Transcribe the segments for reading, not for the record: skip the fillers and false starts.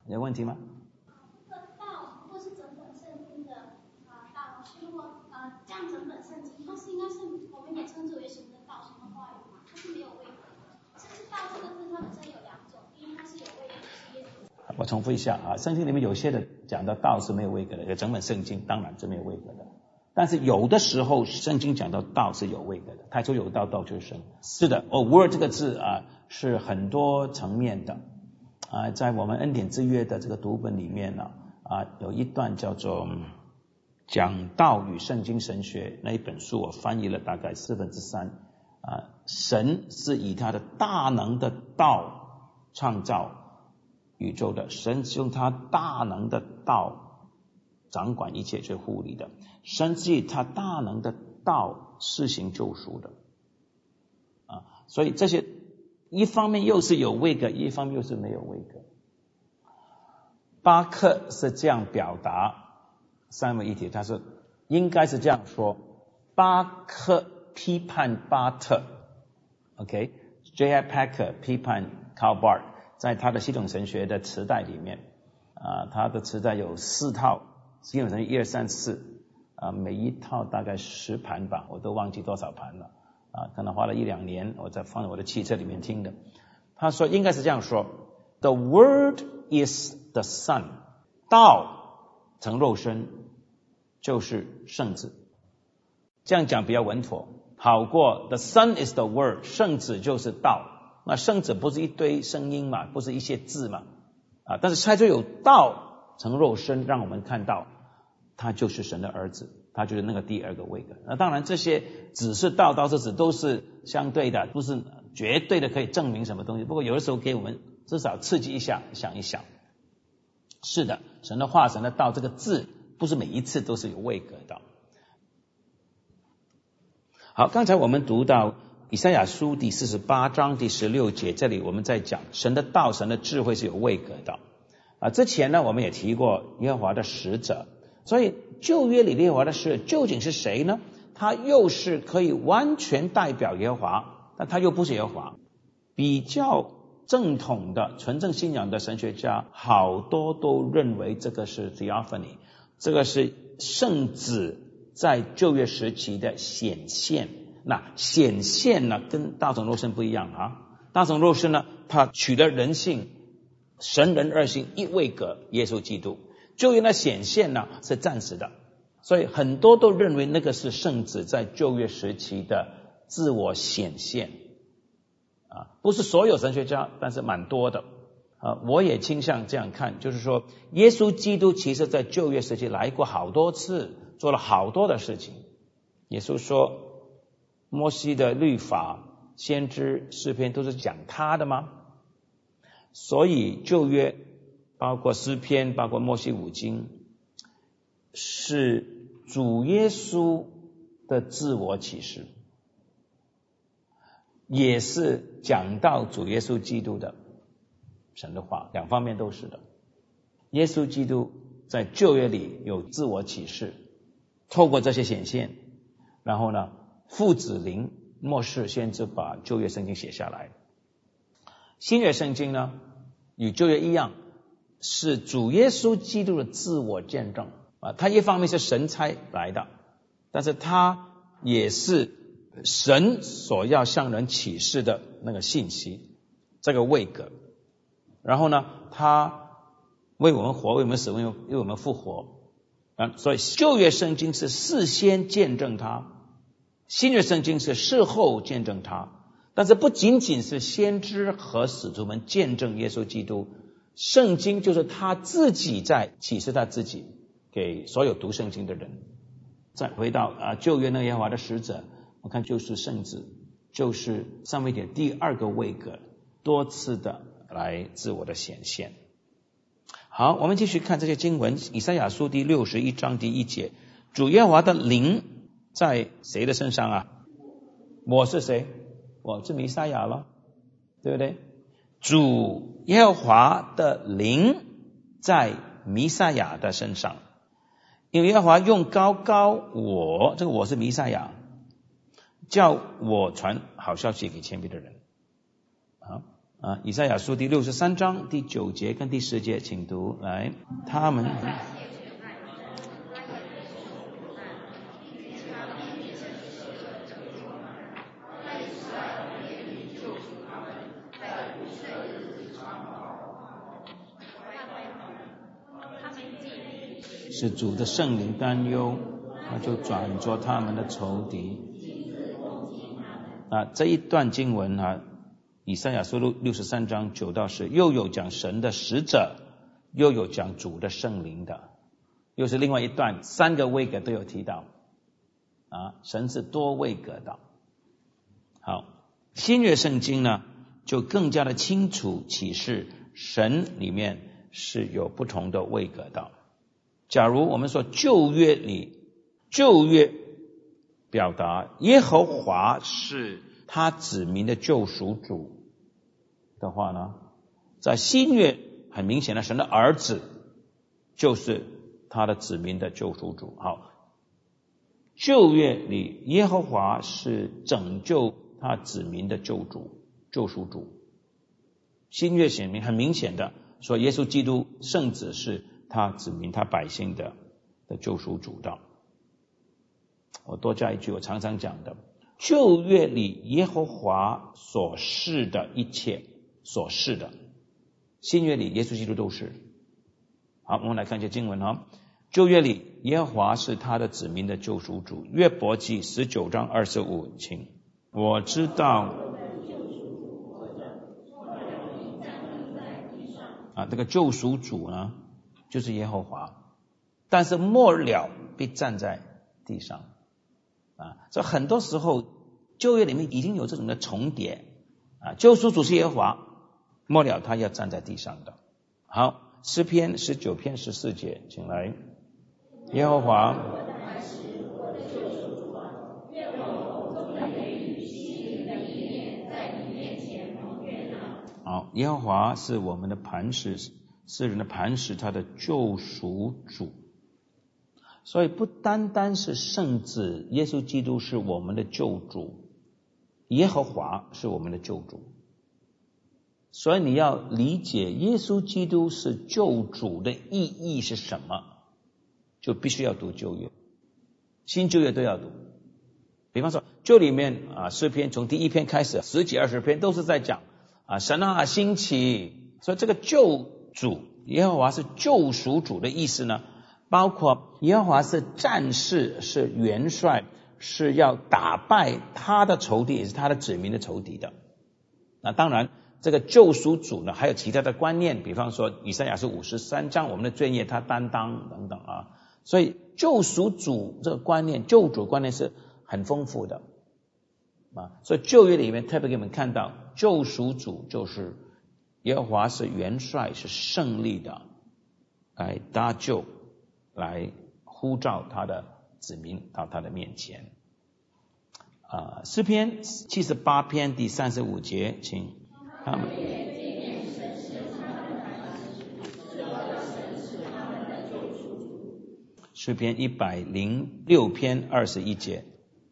有问题吗？ 道或是整本圣经的道，如果这样整本圣经，它是应该是我们也称之为神的道，神的话语嘛，它是没有位格的。甚至道这个字它本身有两种，第一它是有位格，是耶稣。 我重复一下啊，圣经里面有些的讲的道是没有位格的，有整本圣经当然是没有位格的。但是有的时候圣经讲到道是有位格的，太初有道，道就是神。是的，word 这个字是很多层面的在我们恩典之约的这个读本里面呢有一段叫做讲道与圣经神学那一本书，我翻译了大概3/4神是以他的大能的道创造宇宙的，神是用他大能的道掌管一切去护理的，神是以他大能的道施行救赎的所以这些一方面又是有位格，一方面又是没有位格。巴克是这样表达三位一体，他说应该是这样说，巴克批判巴特 J.I. Packer 批判 Karl Barth， 在他的系统神学的磁带里面他的磁带有4套，系统神学1、2、3、4每一套大概10盘吧，我都忘记多少盘了可能花了1-2年，我在放在我的汽车里面听的。他说应该是这样说， The Word is the Son， 道成肉身就是圣子，这样讲比较稳妥，好过 The Son is the Word， 圣子就是道。那圣子不是一堆声音嘛，不是一些字嘛但是太初有道成肉身，让我们看到他就是神的儿子，他就是那个第二个位格。那当然这些只是道是指都是相对的，不是绝对的可以证明什么东西，不过有的时候给我们至少刺激一下，想一想。是的，神的话，神的道这个字不是每一次都是有位格的。好，刚才我们读到以赛亚书第48章第16节，这里我们在讲神的道，神的智慧是有位格的之前呢我们也提过耶和华的使者，所以旧约里耶和华的使者究竟是谁呢？他又是可以完全代表耶和华，但他又不是耶和华。比较正统的纯正信仰的神学家好多都认为这个是 theophany， 这个是圣子在旧约时期的显现。那显现呢跟道成肉身不一样道成肉身呢，他取得人性，神人二性一位格，耶稣基督。旧约的显现呢是暂时的，所以很多都认为那个是圣子在旧约时期的自我显现不是所有神学家，但是蛮多的我也倾向这样看，就是说耶稣基督其实在旧约时期来过好多次，做了好多的事情。耶稣说摩西的律法、先知、诗篇都是讲他的吗？所以旧约包括诗篇，包括摩西五经，是主耶稣的自我启示，也是讲到主耶稣基督的神的话，两方面都是的。耶稣基督在旧约里有自我启示，透过这些显现，然后呢父子灵末世先知把旧约圣经写下来。新约圣经呢与旧约一样，是主耶稣基督的自我见证他一方面是神差来的，但是他也是神所要向人启示的那个信息，这个位格。然后呢他为我们活，为我们死，为我们复活所以旧约圣经是事先见证他，新约圣经是事后见证他。但是不仅仅是先知和使徒们见证耶稣基督，圣经就是他自己在启示他自己给所有读圣经的人。再回到旧约那个耶和华的使者，我看就是圣子，就是上面一点第二个位格，多次的来自我的显现。好，我们继续看这些经文。以赛亚书第61章第1节，主耶和华的灵在谁的身上我是谁？我是弥赛亚了，对不对？主耶和华的灵在弥赛亚的身上，因为耶和华用膏我，这个我是弥赛亚，叫我传好消息给谦卑的人以赛亚书第63章第9节跟第10节，请读来。他们是主的圣灵担忧，他就转作他们的仇敌。这一段经文以赛亚书63章9到10，又有讲神的使者，又有讲主的圣灵的，又是另外一段，3个位格都有提到。神是多位格的。好，新约圣经呢，就更加的清楚启示神里面是有不同的位格的。假如我们说旧约表达耶和华是他子民的救赎主的话呢，在新约很明显的神的儿子就是他的子民的救赎主。好，旧约里耶和华是拯救他子民的救赎主。新约显明很明显的说耶稣基督圣子是他子民他百姓的救赎主的。我多加一句我常常讲的，旧约里耶和华所示的一切所示的，新约里耶稣基督都是。好，我们来看一下经文。旧约里耶和华是他的子民的救赎主。约伯记19章25，请。我知道这个救赎主呢就是耶和华，但是末了必站在地上。所以很多时候旧约里面已经有这种的重叠。救赎主是耶和华，末了他要站在地上的。好，诗篇19篇14节，请来。耶和华好，耶和华是我们的磐石，世人的磐石，他的救赎主。所以不单单是圣子耶稣基督是我们的救主，耶和华是我们的救主。所以你要理解耶稣基督是救主的意义是什么，就必须要读旧约，新旧约都要读。比方说旧里面诗篇从第1篇开始10几20篇都是在讲神兴起。所以这个救主耶和华是救赎主的意思呢，包括耶和华是战士，是元帅，是要打败他的仇敌，也是他的子民的仇敌的。当然这个救赎主呢还有其他的观念，比方说以赛亚书53章我们的罪孽他担当等等。所以救赎主这个观念，救主观念是很丰富的。所以旧约里面特别给我们看到救赎主就是耶和华是元帅，是胜利的，来搭救，来呼召他的子民到他的面前。诗篇78篇第35节，请。他们诗篇106篇21节。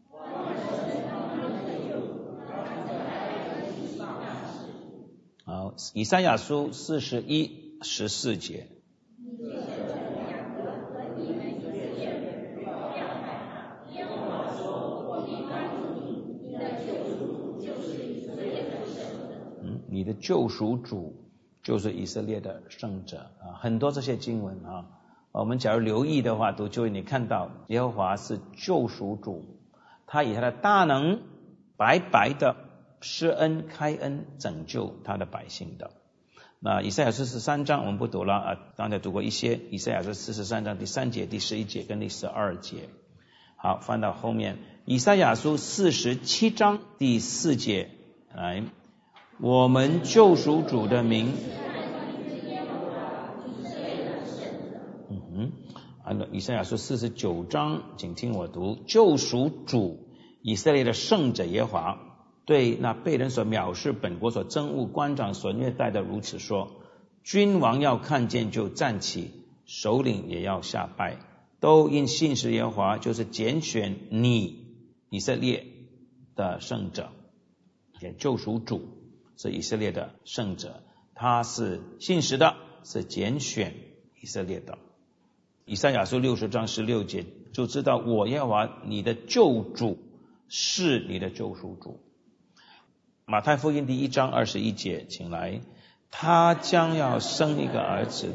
好，以赛亚书41 14节。你的救赎主就是以色列的圣者。很多这些经文我们假如留意的话，读旧约你看到耶和华是救赎主，他以他的大能白白的施恩开恩拯救他的百姓的。那以赛亚书43章我们不读了刚才读过一些，以赛亚书43章第3节第11节跟第12节。好，翻到后面以赛亚书47章第4节，来，我们救赎主的名。以赛亚书49章，请听我读。救赎主以色列的圣者耶和华对那被人所藐视、本国所憎恶、官长所虐待的如此说：君王要看见就站起，首领也要下拜，都因信实耶和华，就是拣选你以色列的圣者，救赎主是以色列的圣者，他是信实的，是拣选以色列的。以赛亚书60章16节就知道，我耶和华你的救主是你的救赎主。马太福音第1章21节，请来，他将要生一个儿子，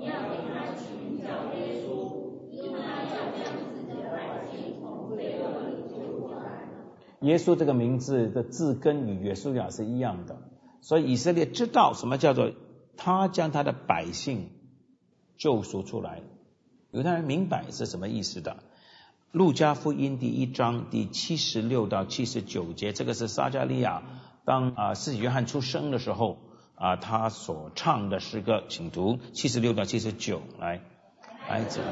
耶稣这个名字的字根与约书亚是一样的，所以以色列知道什么叫做他将他的百姓救赎出来。犹太人明白是什么意思的。路加福音第1章第76到79节，这个是撒迦利亚当施洗约翰出生的时候他所唱的诗歌，请读76到79。来，孩子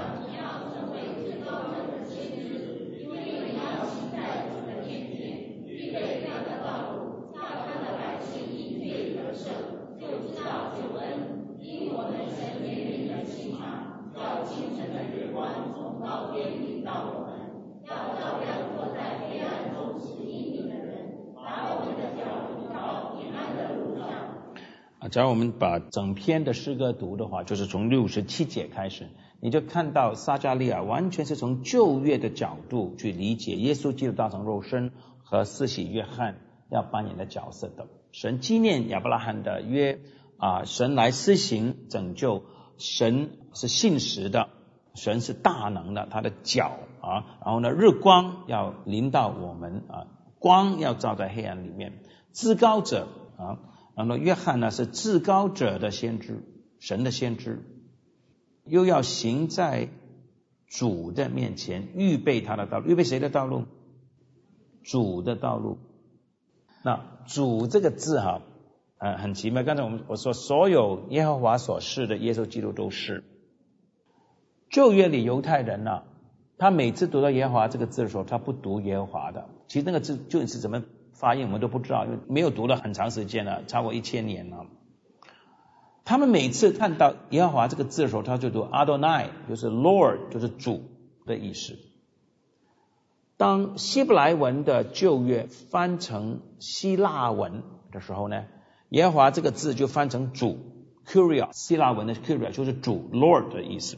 假如我们把整篇的诗歌读的话，就是从67节开始，你就看到撒迦利亚完全是从旧约的角度去理解耶稣基督道成肉身和施洗约翰要扮演的角色的。神纪念亚伯拉罕的约神来施行拯救，神是信实的，神是大能的，他的脚然后呢，日光要临到我们光要照在黑暗里面，至高者然后约翰呢是至高者的先知，神的先知，又要行在主的面前，预备他的道路。预备谁的道路？主的道路。那主这个字很奇妙，刚才我说所有耶和华所示的耶稣基督都是。旧约里犹太人他每次读到耶和华这个字的时候，他不读耶和华的，其实那个字究竟是怎么发音我们都不知道，因为没有读了很长时间了，超过1000年了。他们每次看到耶和华这个字的时候，他就读 Adonai， 就是 Lord， 就是主的意思。当希伯来文的旧约翻成希腊文的时候呢，耶和华这个字就翻成主 Kyrios， 希腊文的 Kyrios 就是主 Lord 的意思。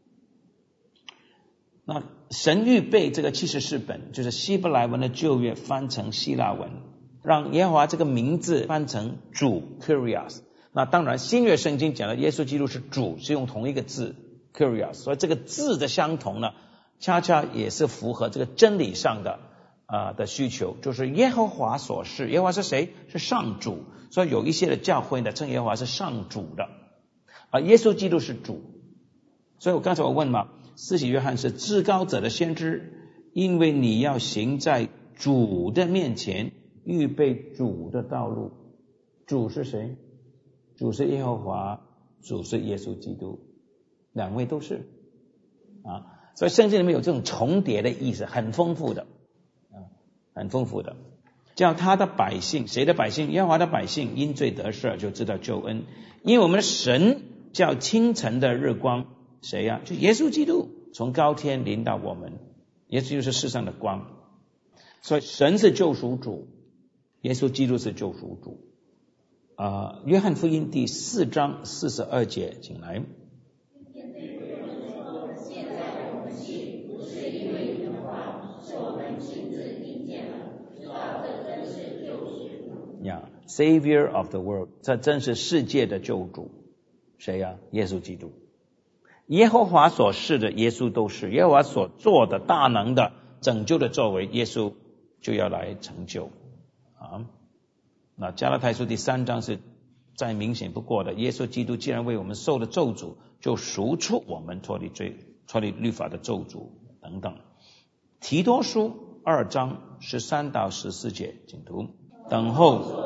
那神预备这个74本，就是希伯来文的旧约翻成希腊文，让耶和华这个名字翻成主 Kyrios。 那当然新约圣经讲的耶稣基督是主，是用同一个字 Kyrios， 所以这个字的相同呢，恰恰也是符合这个真理上的需求，就是耶和华所示。耶和华是谁？是上主。所以有一些的教会呢称耶和华是上主的，耶稣基督是主。所以我刚才我问嘛，施洗约翰是至高者的先知，因为你要行在主的面前，预备主的道路。主是谁？主是耶和华，主是耶稣基督，两位都是所以圣经里面有这种重叠的意思，很丰富的很丰富的。叫他的百姓，谁的百姓？耶和华的百姓因罪得赦，就知道救恩。因为我们的神叫清晨的日光，谁呀？就耶稣基督从高天临到我们，耶稣就是世上的光。所以神是救赎主，耶稣基督是救赎主。约翰福音第4章42节，请来。Savior of the world， 这真是世界的救主。谁呀？耶稣基督。耶和华所示的耶稣都是，耶和华所做的大能的拯救的作为，耶稣就要来成就那加拉太书第3章是再明显不过的，耶稣基督既然为我们受了咒诅，就赎出我们脱离律法的咒诅等等。提多书2章13到14节，请读。等候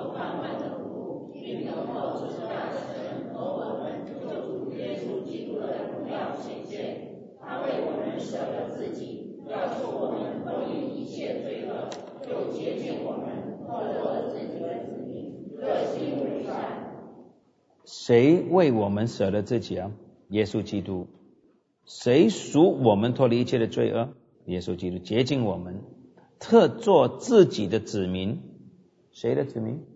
谁为我们舍了自己耶稣基督。谁赎我们脱离一切的罪恶？耶稣基督。洁净我们，特做自己的子民。谁的子民？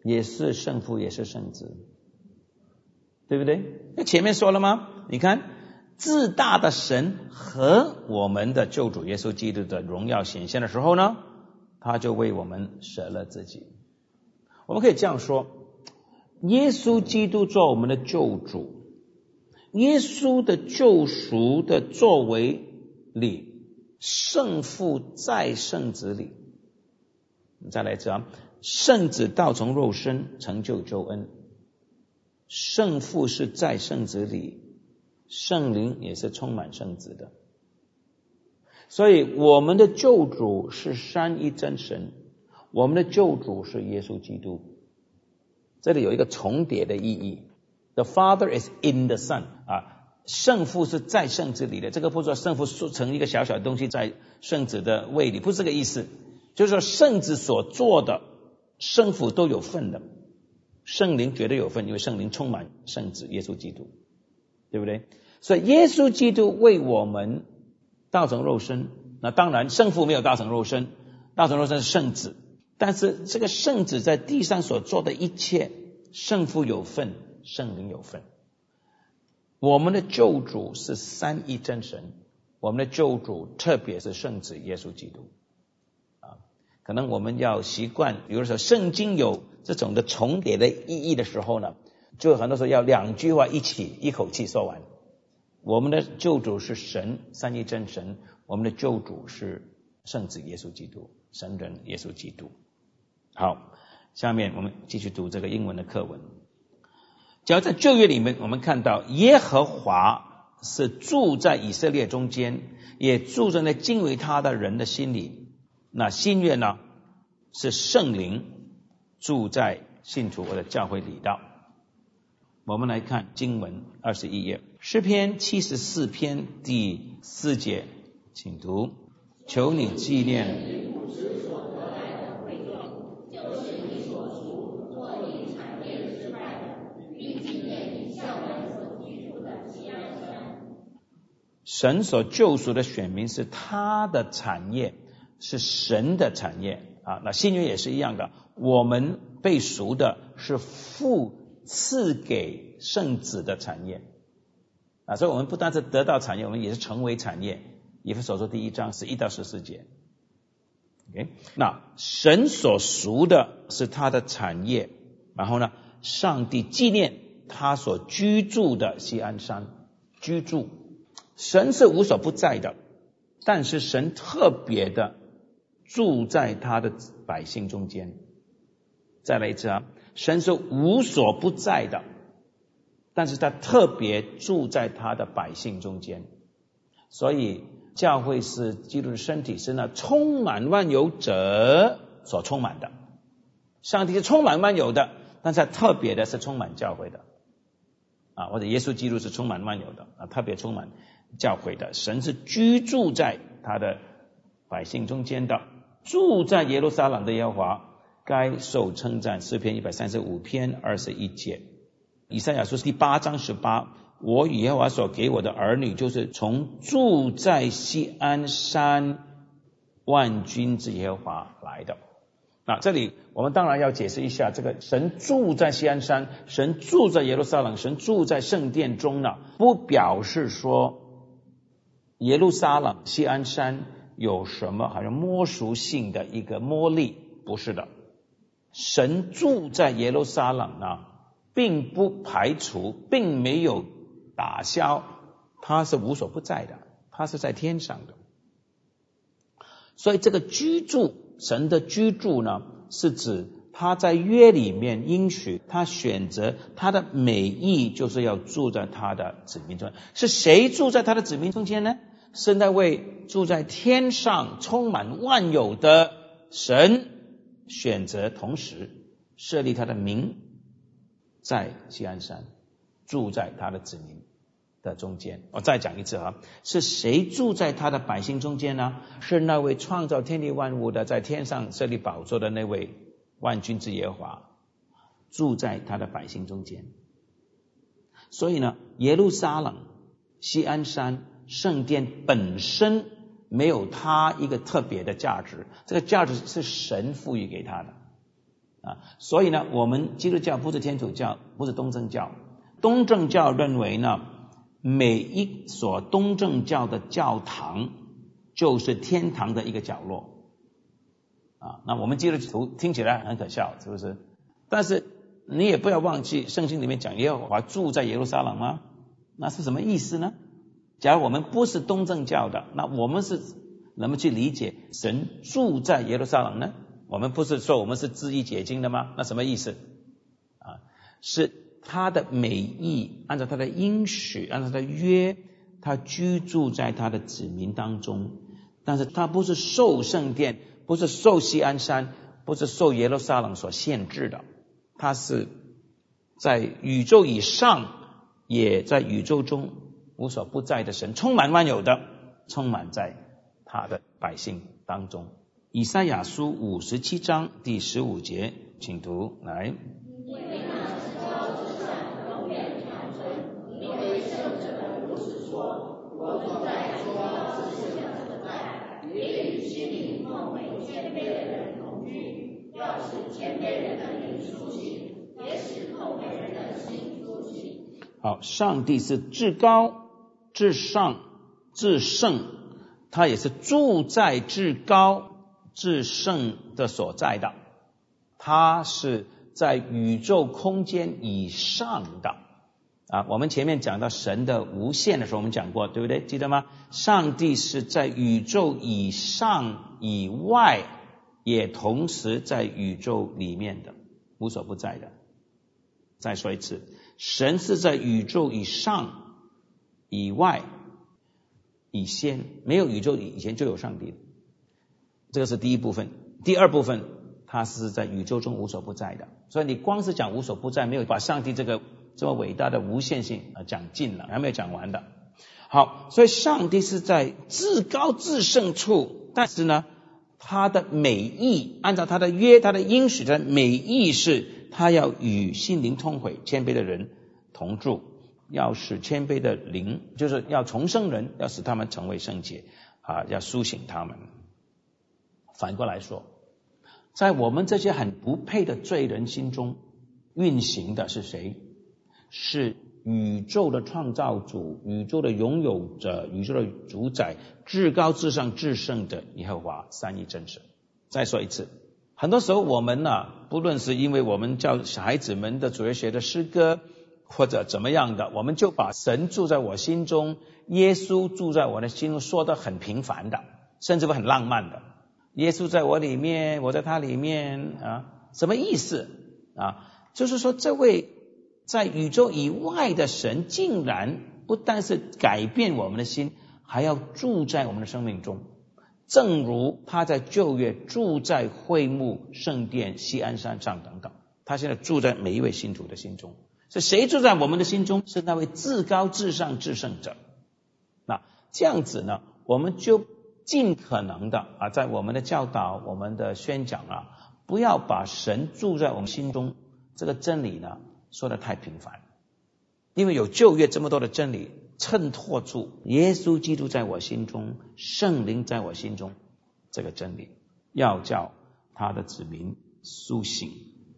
也是圣父，也是圣子，对不对？那前面说了吗？你看，至大的神和我们的救主耶稣基督的荣耀显现的时候呢，他就为我们舍了自己。我们可以这样说，耶稣基督做我们的救主，耶稣的救赎的作为里，圣父在圣子里。再来一次啊，圣子道成肉身，成就救恩。圣父是在圣子里，圣灵也是充满圣子的。所以我们的救主是三一真神，我们的救主是耶稣基督。这里有一个重叠的意义， The Father is in the Son 圣父是在圣子里的。这个不是说圣父塑成一个小小的东西在圣子的胃里，不是这个意思，就是说圣子所做的圣父都有份的，圣灵绝对有份，因为圣灵充满圣子耶稣基督，对不对？所以耶稣基督为我们道成肉身，那当然圣父没有道成肉身，道成肉身是圣子，但是这个圣子在地上所做的一切，圣父有份，圣灵有份。我们的救主是三一真神，我们的救主特别是圣子耶稣基督。可能我们要习惯，比如说圣经有这种的重叠的意义的时候呢，就很多时候要两句话一口气说完。我们的救主是神，三一真神，我们的救主是圣子耶稣基督，神人耶稣基督。好，下面我们继续读这个英文的课文。只要在旧约里面，我们看到耶和华是住在以色列中间，也住在那敬畏他的人的心里。那新约呢，是圣灵住在信徒或者教会里的。我们来看经文21页，诗篇74篇第4节，请读。求你纪念神所救赎的选民是他的产业，是神的产业那新约也是一样的，我们被赎的是父赐给圣子的产业所以我们不单是得到产业，我们也是成为产业。以弗所书1章11到14节。Okay? 那神所赎的是他的产业，然后呢，上帝纪念他所居住的锡安山。居住，神是无所不在的，但是神特别的住在他的百姓中间。再来一次神是无所不在的，但是他特别住在他的百姓中间。所以教会是基督的身体，是那充满万有者所充满的。上帝是充满万有的，但是他特别的是充满教会的或者耶稣基督是充满万有的特别充满教会的。神是居住在他的百姓中间的。住在耶路撒冷的耶和华该受称赞。诗篇135篇21节。以赛亚书第8章18，我与耶和华所给我的儿女，就是从住在锡安山万军之耶和华来的。这里我们当然要解释一下，这个神住在锡安山，神住在耶路撒冷，神住在圣殿中呢，不表示说耶路撒冷锡安山有什么好像摸属性的一个魔力，不是的。神住在耶路撒冷呢，并不排除，并没有打消，他是无所不在的，他是在天上的。所以这个居住，神的居住呢，是指他在约里面应许，他选择他的美意，就是要住在他的子民中间。是谁住在他的子民中间呢？是那位住在天上充满万有的神选择，同时设立他的名在锡安山，住在他的子民的中间。我再讲一次是谁住在他的百姓中间呢？是那位创造天地万物的，在天上设立宝座的那位万军之耶和华，住在他的百姓中间。所以呢，耶路撒冷、锡安山、圣殿本身没有它一个特别的价值，这个价值是神赋予给他的。 所以呢，我们基督教不是天主教，不是东正教。东正教认为呢，每一所东正教的教堂就是天堂的一个角落。那我们基督徒听起来很可笑，是不是？但是你也不要忘记，圣经里面讲耶和华住在耶路撒冷吗？那是什么意思呢？假如我们不是东正教的，那我们是怎么去理解神住在耶路撒冷呢？我们不是说我们是自意解经的吗？那什么意思？是他的美意，按照他的应许，按照他的约，他居住在他的子民当中。但是他不是受圣殿，不是受锡安山，不是受耶路撒冷所限制的，他是在宇宙以上，也在宇宙中无所不在的神，充满万有的，充满在他的百姓当中。以赛亚书57章第15节，请读来。好，上帝是至高、至上、至圣，他也是住在至高、至圣的所在的，他是在宇宙空间以上的。我们前面讲到神的无限的时候，我们讲过，对不对？记得吗？上帝是在宇宙以上以外，也同时在宇宙里面的，无所不在的。再说一次，神是在宇宙以上以外以先，没有宇宙以前就有上帝，这个是第一部分。第二部分，他是在宇宙中无所不在的。所以你光是讲无所不在，没有把上帝这个这么伟大的无限性讲尽了，还没有讲完的。好，所以上帝是在至高至圣处，但是呢，他的美意，按照他的约，他的应许的美意是他要与心灵通悔谦卑的人同住，要使谦卑的灵，就是要重生人，要使他们成为圣洁，要苏醒他们。反过来说，在我们这些很不配的罪人心中运行的是谁？是宇宙的创造主，宇宙的拥有者，宇宙的主宰，至高至上至圣的耶和华三一真神。再说一次，很多时候我们不论是因为我们教小孩子们的主日学的诗歌，或者怎么样的，我们就把神住在我心中，耶稣住在我的心中说得很平凡的，甚至很浪漫的。耶稣在我里面，我在他里面什么意思就是说这位在宇宙以外的神竟然不但是改变我们的心，还要住在我们的生命中，正如他在旧约住在会幕、圣殿、锡安山上等等，他现在住在每一位信徒的心中。是谁住在我们的心中？是那位至高至上至圣者。那这样子呢，我们就尽可能的在我们的教导、我们的宣讲不要把神住在我们心中这个真理呢说得太平凡，因为有旧约这么多的真理衬托住耶稣基督在我心中，圣灵在我心中这个真理，要叫他的子民苏醒。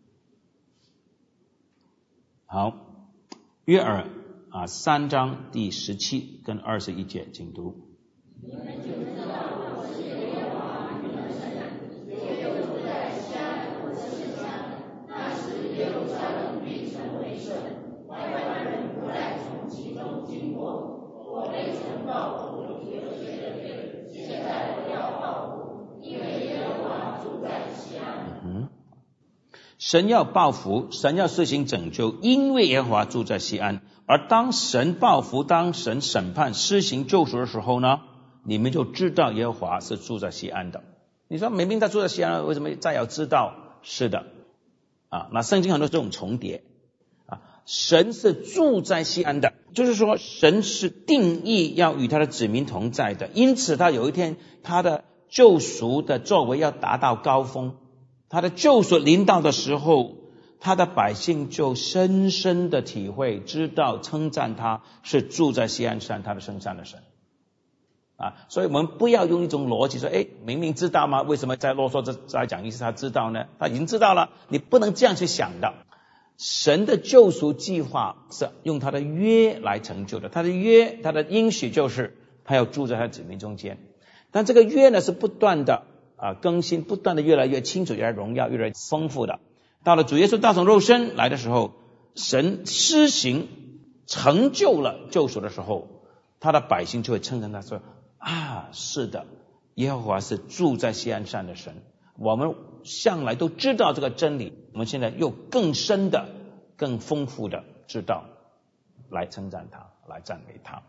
好，约珥3章第17跟21节，请读。你们就知道我是耶和华你们的神，我又住在锡安我的圣山，那时耶路撒冷必成为圣，外邦人不再从其中经过。我未曾报复以色列的罪，现在我要报复，因为耶和华住在锡安。神要报复，神要施行拯救，因为耶和华住在锡安。而当神报复，当神审判施行救赎的时候呢，你们就知道耶和华是住在锡安的。你说明明他住在锡安，为什么再要知道？是的那圣经很多这种重叠神是住在锡安的，就是说神是定义要与他的子民同在的，因此他有一天他的救赎的作为要达到高峰，他的救赎临到的时候，他的百姓就深深的体会知道称赞他是住在锡安山他的圣山的神所以我们不要用一种逻辑说，明明知道吗？为什么再啰嗦再讲一次他知道呢？他已经知道了，你不能这样去想的。神的救赎计划是用他的约来成就的，他的约，他的应许就是他要住在他的子民中间。但这个约呢是不断的更新，不断的越来越清楚，越来越荣耀，越来越丰富的。到了主耶稣道成肉身来的时候，神施行成就了救赎的时候，他的百姓就会称赞他说，是的，耶和华是住在锡安山的神。我们向来都知道这个真理，我们现在又更深的更丰富的知道，来称赞他，来赞美他。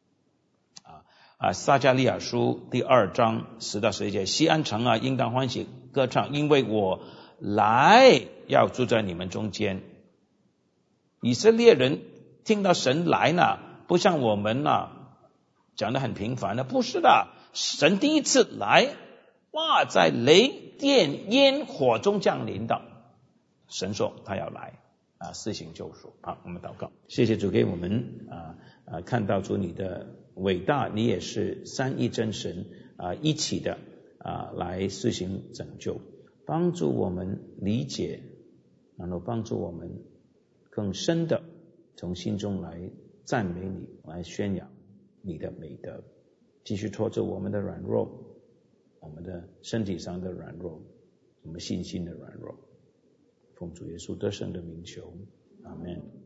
撒迦利亚书第2章10到11节，锡安城应当欢喜歌唱，因为我来要住在你们中间。以色列人听到神来呢，不像我们讲得很频繁的，不是的，神第一次来，在雷电烟火中降临的。神说他要来施行救赎。好，我们祷告。谢谢主给我们看到主你的伟大，你也是三一真神一起的来施行拯救，帮助我们理解，然后帮助我们更深的从心中来赞美你，来宣扬你的美德，继续拖着我们的软弱，我们的身体上的软弱，我们信心的软弱，奉主耶稣得胜的名求，阿们。